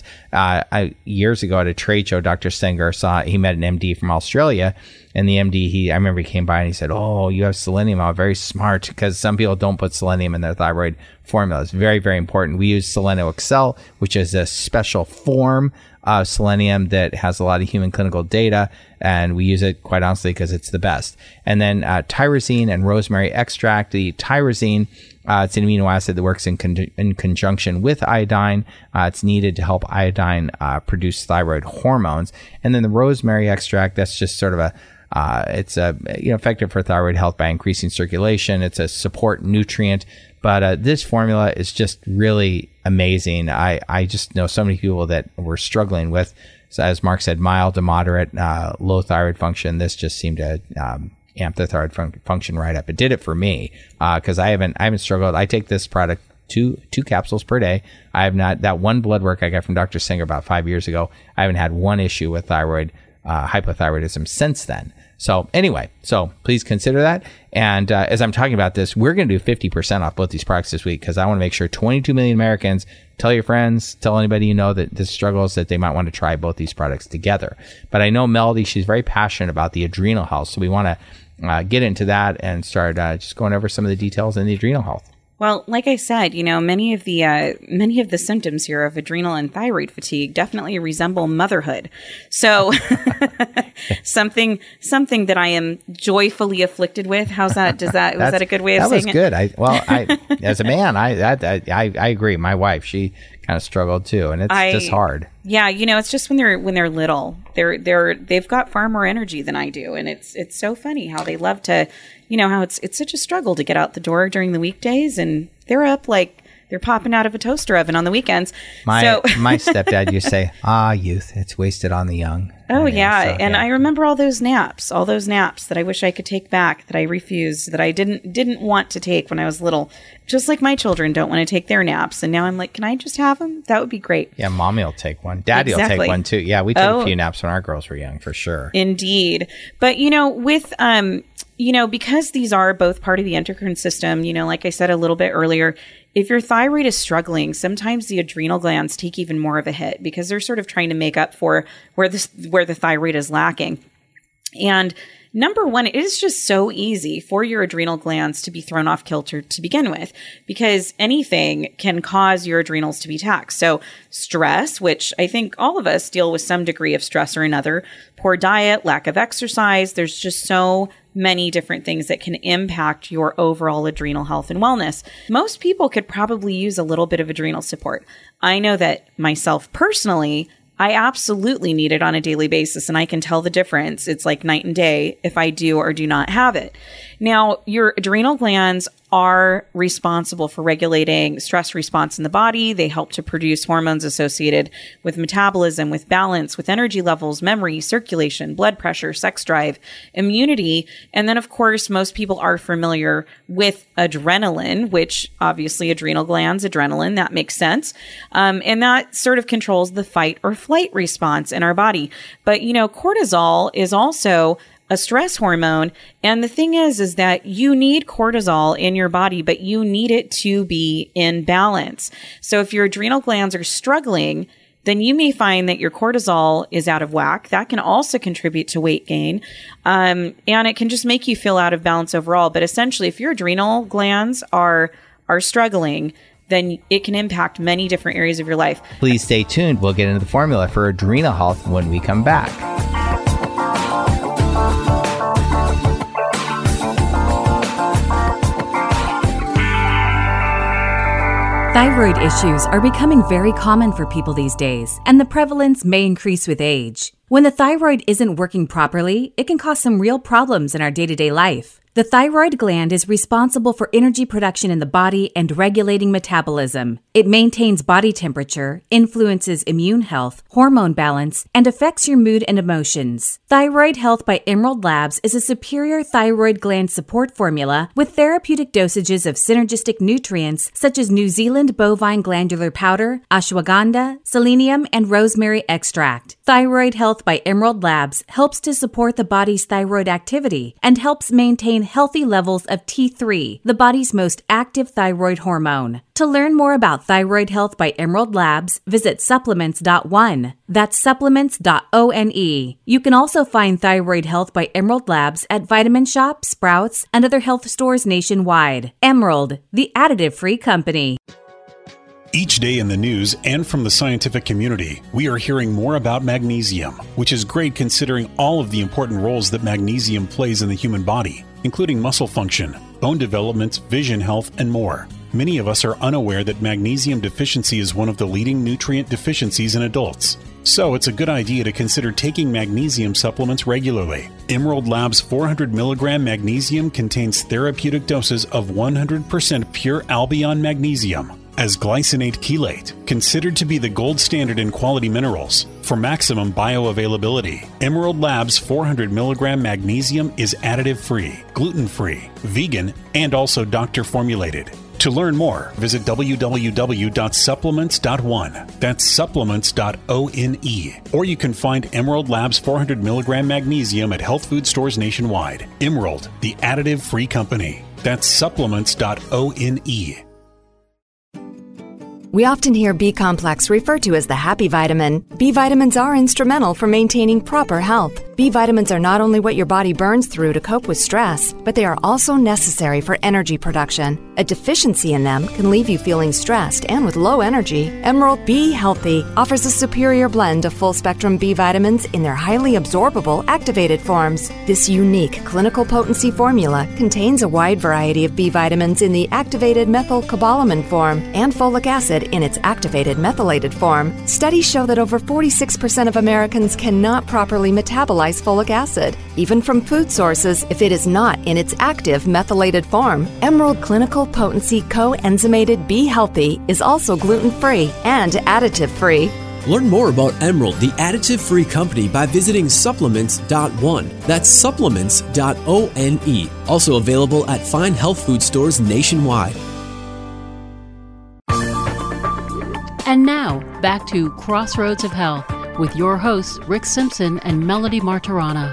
Years ago at a trade show, Dr. Stenger he met an MD from Australia. And the MD, I remember he came by and he said, oh, you have selenium. Oh, very smart, because some people don't put selenium in their thyroid formula. It's very, very important. We use Seleno Excel, which is a special form of selenium that has a lot of human clinical data. And we use it, quite honestly, because it's the best. And then tyrosine and rosemary extract. The tyrosine, it's an amino acid that works in conjunction with iodine. It's needed to help iodine produce thyroid hormones. And then the rosemary extract, that's just sort of it's effective for thyroid health by increasing circulation. It's a support nutrient, but this formula is just really amazing. I just know so many people that were struggling with, so as Mark said, mild to moderate low thyroid function. This just seemed to amp the thyroid function right up. It did it for me because I haven't struggled. I take this product two capsules per day. I have not, that one blood work I got from Dr. Singer about 5 years ago, I haven't had one issue with thyroid hypothyroidism since then. So anyway, so please consider that. And as I'm talking about this, we're going to do 50% off both these products this week because I want to make sure 22 million Americans, tell your friends, tell anybody you know that this struggles, that they might want to try both these products together. But I know Melody, she's very passionate about the adrenal health. So we want to get into that and start just going over some of the details in the adrenal health. Well, like I said, many of the symptoms here of adrenal and thyroid fatigue definitely resemble motherhood. So something that I am joyfully afflicted with. How's that? Was that a good way of saying it? That was good. As a man, I agree. My wife, she kind of struggled too, and it's just hard. Yeah, it's just when they're little, they've got far more energy than I do, and it's so funny how they love to, how it's such a struggle to get out the door during the weekdays, and they're up like they're popping out of a toaster oven on the weekends. My stepdad used to say, youth, it's wasted on the young. Oh, yeah. And I remember all those naps that I wish I could take back, that I refused, that I didn't want to take when I was little. Just like my children don't want to take their naps. And now I'm like, can I just have them? That would be great. Yeah, mommy will take one. Daddy will take one too. Yeah, we took a few naps when our girls were young, for sure. Indeed. But, with, because these are both part of the endocrine system, like I said a little bit earlier, if your thyroid is struggling, sometimes the adrenal glands take even more of a hit because they're sort of trying to make up for where the thyroid is lacking. And number one, it is just so easy for your adrenal glands to be thrown off kilter to begin with, because anything can cause your adrenals to be taxed. So stress, which I think all of us deal with some degree of stress or another, poor diet, lack of exercise, there's just so many different things that can impact your overall adrenal health and wellness. Most people could probably use a little bit of adrenal support. I know that myself personally, I absolutely need it on a daily basis, and I can tell the difference. It's like night and day if I do or do not have it. Now, your adrenal glands are responsible for regulating stress response in the body. They help to produce hormones associated with metabolism, with balance, with energy levels, memory, circulation, blood pressure, sex drive, immunity. And then, of course, most people are familiar with adrenaline, which obviously adrenal glands, adrenaline, that makes sense. And that sort of controls the fight or flight response in our body. But, cortisol is also a stress hormone. And the thing is that you need cortisol in your body, but you need it to be in balance. So if your adrenal glands are struggling, then you may find that your cortisol is out of whack. That can also contribute to weight gain. And it can just make you feel out of balance overall. But essentially, if your adrenal glands are struggling, then it can impact many different areas of your life. Please stay tuned. We'll get into the formula for adrenal health when we come back. Thyroid issues are becoming very common for people these days, and the prevalence may increase with age. When the thyroid isn't working properly, it can cause some real problems in our day-to-day life. The thyroid gland is responsible for energy production in the body and regulating metabolism. It maintains body temperature, influences immune health, hormone balance, and affects your mood and emotions. Thyroid Health by Emerald Labs is a superior thyroid gland support formula with therapeutic dosages of synergistic nutrients such as New Zealand bovine glandular powder, ashwagandha, selenium, and rosemary extract. Thyroid Health by Emerald Labs helps to support the body's thyroid activity and helps maintain healthy levels of T3, the body's most active thyroid hormone. To learn more about Thyroid Health by Emerald Labs, visit supplements.one. That's supplements.one. You can also find Thyroid Health by Emerald Labs at Vitamin Shop, Sprouts, and other health stores nationwide. Emerald, the additive-free company. Each day in the news and from the scientific community, we are hearing more about magnesium, which is great considering all of the important roles that magnesium plays in the human body, including muscle function, bone development, vision health, and more. Many of us are unaware that magnesium deficiency is one of the leading nutrient deficiencies in adults. So it's a good idea to consider taking magnesium supplements regularly. Emerald Labs 400 milligram magnesium contains therapeutic doses of 100% pure Albion magnesium as glycinate chelate, considered to be the gold standard in quality minerals. For maximum bioavailability, Emerald Labs 400 milligram magnesium is additive-free, gluten-free, vegan, and also doctor-formulated. To learn more, visit www.supplements.one. That's supplements.one. Or you can find Emerald Labs 400 milligram magnesium at health food stores nationwide. Emerald, the additive-free company. That's supplements.one. We often hear B-complex referred to as the happy vitamin. B vitamins are instrumental for maintaining proper health. B vitamins are not only what your body burns through to cope with stress, but they are also necessary for energy production. A deficiency in them can leave you feeling stressed and with low energy. Emerald B Healthy offers a superior blend of full-spectrum B vitamins in their highly absorbable activated forms. This unique clinical potency formula contains a wide variety of B vitamins in the activated methylcobalamin form and folic acid acid in its activated methylated form, studies show that over 46% of Americans cannot properly metabolize folic acid, even from food sources, if it is not in its active methylated form. Emerald Clinical Potency Coenzymated B Healthy is also gluten-free and additive-free. Learn more about Emerald, the additive-free company, by visiting supplements.one. That's supplements.one. Also available at fine health food stores nationwide. And now, back to Crossroads of Health with your hosts, Rick Simpson and Melody Martirana.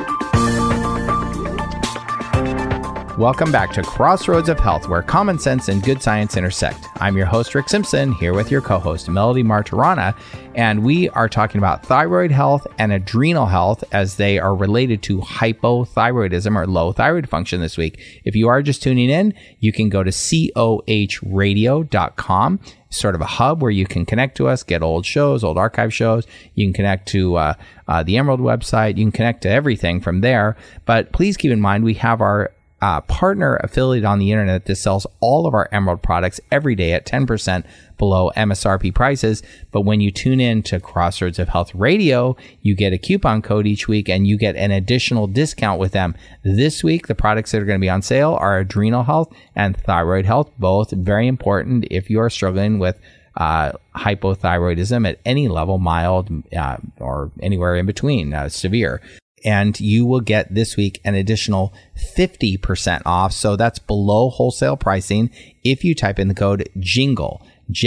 Welcome back to Crossroads of Health, where common sense and good science intersect. I'm your host, Rick Simpson, here with your co-host, Melody Martirana, and we are talking about thyroid health and adrenal health as they are related to hypothyroidism or low thyroid function this week. If you are just tuning in, you can go to cohradio.com, sort of a hub where you can connect to us, get old shows, old archive shows. You can connect to the Emerald website. You can connect to everything from there. But please keep in mind, we have our partner affiliate on the internet that sells all of our Emerald products every day at 10% below MSRP prices. But when you tune in to Crossroads of Health Radio, you get a coupon code each week and you get an additional discount with them. This week, the products that are going to be on sale are adrenal health and thyroid health, both very important if you are struggling with hypothyroidism at any level, mild or anywhere in between, severe. And you will get this week an additional 50% off. So that's below wholesale pricing if you type in the code JINGLE,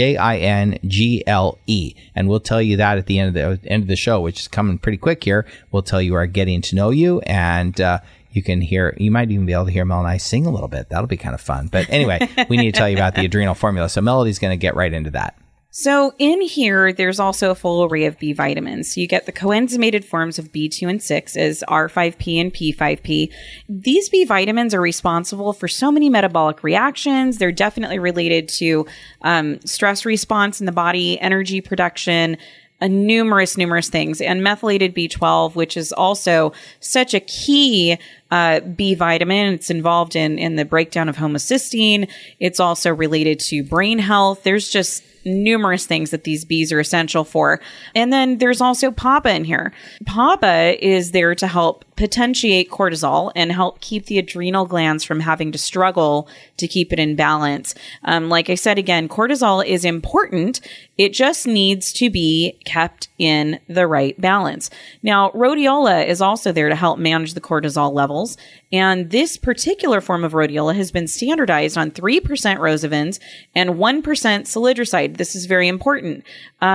JINGLE. And we'll tell you that at the end of the show, which is coming pretty quick here. We'll tell you our Getting to Know You, and you might even be able to hear Mel and I sing a little bit. That'll be kind of fun. But anyway, we need to tell you about the adrenal formula. So Melody's going to get right into that. So in here, there's also a full array of B vitamins. You get the coenzymated forms of B2 and 6 as R5P and P5P. These B vitamins are responsible for so many metabolic reactions. They're definitely related to stress response in the body, energy production, numerous things. And methylated B12, which is also such a key B vitamin. It's involved in the breakdown of homocysteine. It's also related to brain health. There's just numerous things that these Bs are essential for. And then there's also PABA in here. PABA is there to help potentiate cortisol and help keep the adrenal glands from having to struggle to keep it in balance. Like I said, again, cortisol is important. It just needs to be kept in the right balance. Now, rhodiola is also there to help manage the cortisol levels. And this particular form of rhodiola has been standardized on 3% rozavins and 1% salidroside. This is very important.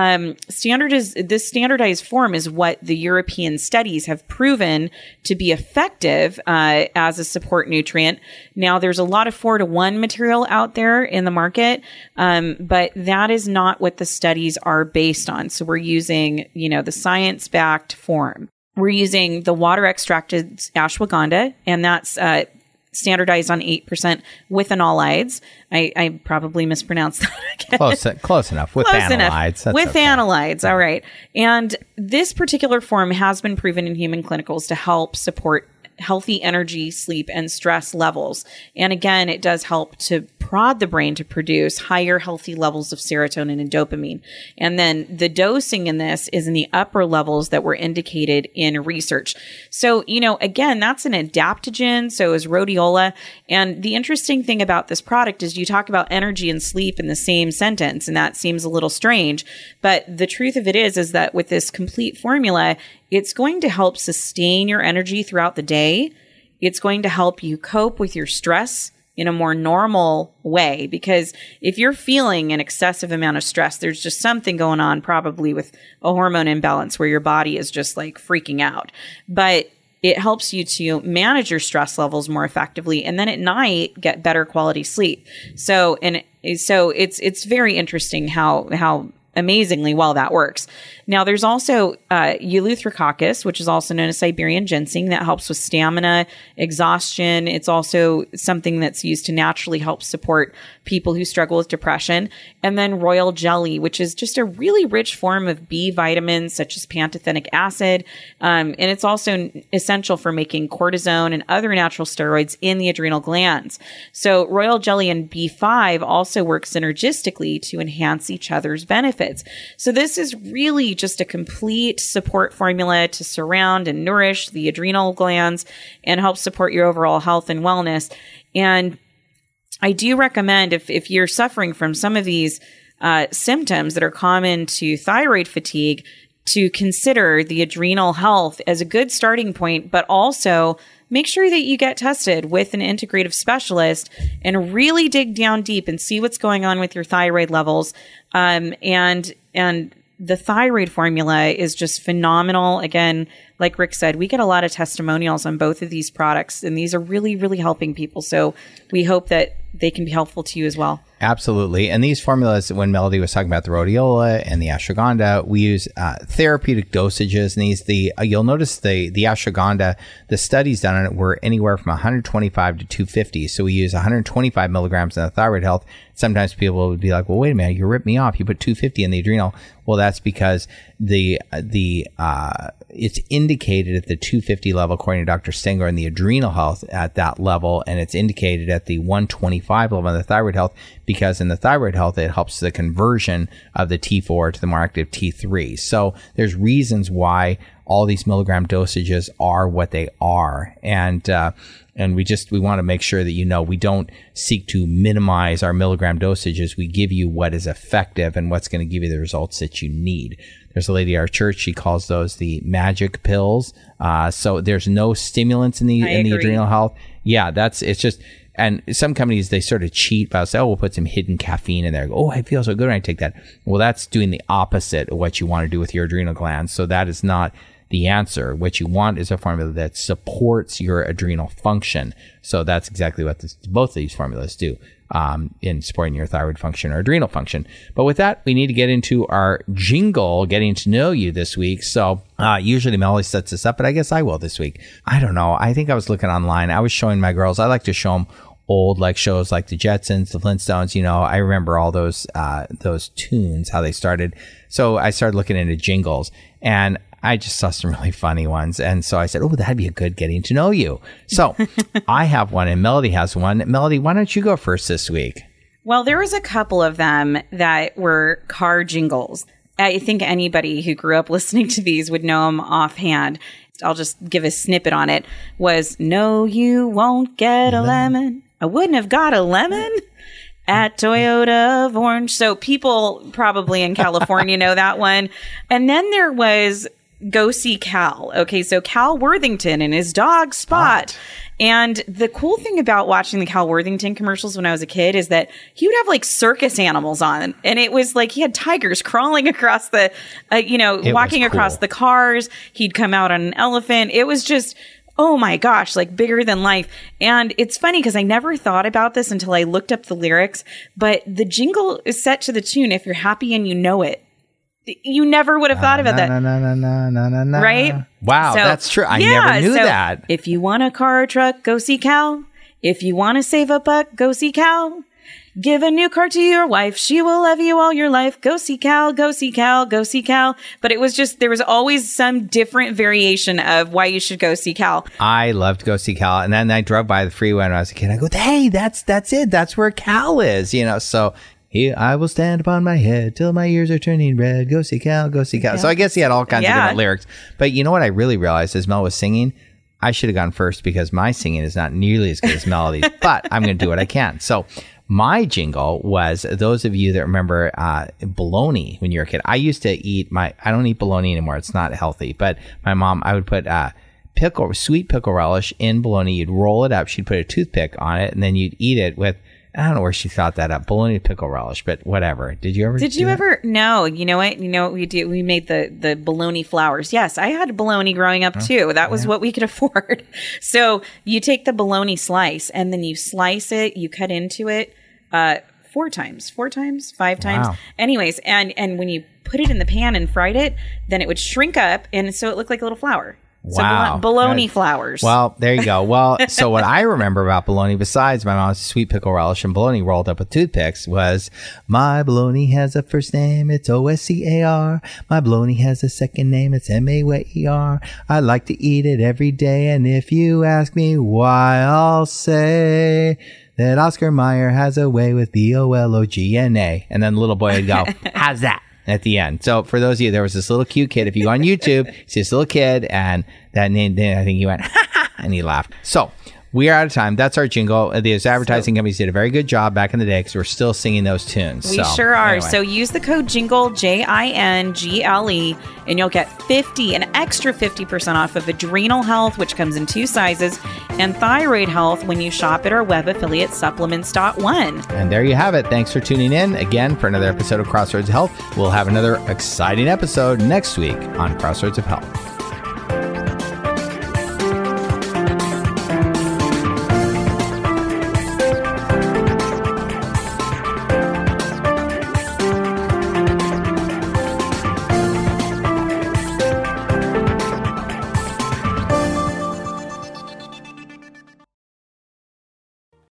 This standardized form is what the European studies have proven to be effective as a support nutrient. Now, there's a lot of 4-to-1 material out there in the market, but that is not what the studies are based on. So we're using, the science-backed form. We're using the water extracted ashwagandha, and that's standardized on 8% with analydes. I probably mispronounced that again. Close enough. With analydes. With analydes. All right. And this particular form has been proven in human clinicals to help support healthy energy, sleep, and stress levels. And again, it does help to prod the brain to produce higher healthy levels of serotonin and dopamine. And then the dosing in this is in the upper levels that were indicated in research. So, again, that's an adaptogen. So is rhodiola. And the interesting thing about this product is you talk about energy and sleep in the same sentence, and that seems a little strange. But the truth of it is that with this complete formula, it's going to help sustain your energy throughout the day. It's going to help you cope with your stress in a more normal way, because if you're feeling an excessive amount of stress, there's just something going on, probably with a hormone imbalance where your body is just like freaking out. But it helps you to manage your stress levels more effectively, and then at night get better quality sleep. So it's very interesting how amazingly well that works. Now, there's also Eleutherococcus, which is also known as Siberian ginseng, that helps with stamina, exhaustion. It's also something that's used to naturally help support people who struggle with depression. And then royal jelly, which is just a really rich form of B vitamins such as pantothenic acid. And it's also essential for making cortisone and other natural steroids in the adrenal glands. So royal jelly and B5 also work synergistically to enhance each other's benefits. So this is really just a complete support formula to surround and nourish the adrenal glands and help support your overall health and wellness. And I do recommend if you're suffering from some of these symptoms that are common to thyroid fatigue, to consider the adrenal health as a good starting point, but also make sure that you get tested with an integrative specialist and really dig down deep and see what's going on with your thyroid levels. And the thyroid formula is just phenomenal. Again, like Rick said, we get a lot of testimonials on both of these products, and these are really, really helping people. So we hope that they can be helpful to you as well. Absolutely. And these formulas, when Melody was talking about the rhodiola and the ashwagandha, we use therapeutic dosages. And you'll notice the ashwagandha, the studies done on it were anywhere from 125 to 250. So we use 125 milligrams in the thyroid health. Sometimes people would be like, well, wait a minute, you ripped me off. You put 250 in the adrenal. Well, that's because it's indicated at the 250 level, according to Dr. Stenger, in the adrenal health at that level, and it's indicated at the 125 level in the thyroid health, because in the thyroid health, it helps the conversion of the T4 to the more active T3. So there's reasons why all these milligram dosages are what they are. And we want to make sure that, we don't seek to minimize our milligram dosages. We give you what is effective and what's going to give you the results that you need. There's a lady at our church, she calls those the magic pills. So there's no stimulants in the adrenal health. Yeah, it's just, and some companies, they sort of cheat by saying, we'll put some hidden caffeine in there. Oh, I feel so good when I take that. Well, that's doing the opposite of what you want to do with your adrenal glands. So that is not the answer. What you want is a formula that supports your adrenal function. So that's exactly what both of these formulas do in supporting your thyroid function or adrenal function. But with that, we need to get into our jingle, getting to know you this week. So usually Melody sets this up, but I guess I will this week. I don't know. I think I was looking online. I was showing my girls. I like to show them old shows like the Jetsons, the Flintstones. I remember all those tunes, how they started. So I started looking into jingles, and I just saw some really funny ones. And so I said, that'd be a good getting to know you. So I have one and Melody has one. Melody, why don't you go first this week? Well, there was a couple of them that were car jingles. I think anybody who grew up listening to these would know them offhand. I'll just give a snippet on it. Was, no, you won't get a lemon. I wouldn't have got a lemon at Toyota of Orange. So people probably in California know that one. And then there was Go See Cal. Okay, so Cal Worthington and his dog Spot. And the cool thing about watching the Cal Worthington commercials when I was a kid is that he would have circus animals on. And it was he had tigers crawling across the, walking across the cars. He'd come out on an elephant. It was just, oh my gosh, bigger than life. And it's funny because I never thought about this until I looked up the lyrics. But the jingle is set to the tune, If You're Happy and You Know It. You never would have thought about that. Right? Wow, that's true. I never knew that. If you want a car or truck, go see Cal. If you want to save a buck, go see Cal. Give a new car to your wife. She will love you all your life. Go see Cal, go see Cal, go see Cal. But it was just, there was always some different variation of why you should go see Cal. I loved Go See Cal. And then I drove by the freeway when I was a kid. I go, hey, that's it. That's where Cal is, so... Here I will stand upon my head till my ears are turning red. Go see Cal, go see Cal. Yeah. So I guess he had all kinds of different lyrics. But you know what I really realized as Mel was singing? I should have gone first because my singing is not nearly as good as Melody's. But I'm going to do what I can. So my jingle was, those of you that remember bologna when you were a kid. I used to eat I don't eat bologna anymore. It's not healthy. But my mom, I would put sweet pickle relish in bologna. You'd roll it up. She'd put a toothpick on it. And then you'd eat it with, I don't know where she thought that up. Bologna pickle relish, but whatever. Did you ever? No. You know what? We do. We made the bologna flowers. Yes, I had bologna growing up too. That was what we could afford. So you take the bologna slice and then you slice it. You cut into it 5 times. Wow. Anyways, and when you put it in the pan and fried it, then it would shrink up, and so it looked like a little flower. Wow. So bologna flowers. Well, there you go. Well, so what I remember about bologna, besides my mom's sweet pickle relish and bologna rolled up with toothpicks, was my bologna has a first name, it's Oscar. My bologna has a second name, it's Mayer. I like to eat it every day, and if you ask me why, I'll say that Oscar Mayer has a way with BOLOGNA. And then the little boy would go, how's that? At the end. So for those of you, there was this little cute kid. If you go on YouTube, you see this little kid, and that name, I think he went, and he laughed. So we are out of time. That's our jingle. These advertising companies did a very good job back in the day because we're still singing those tunes. We sure are. Anyway. So use the code JINGLE, JINGLE, and you'll get an extra 50% off of Adrenal Health, which comes in 2 sizes, and Thyroid Health when you shop at our web affiliate, Supplements.one. And there you have it. Thanks for tuning in again for another episode of Crossroads of Health. We'll have another exciting episode next week on Crossroads of Health.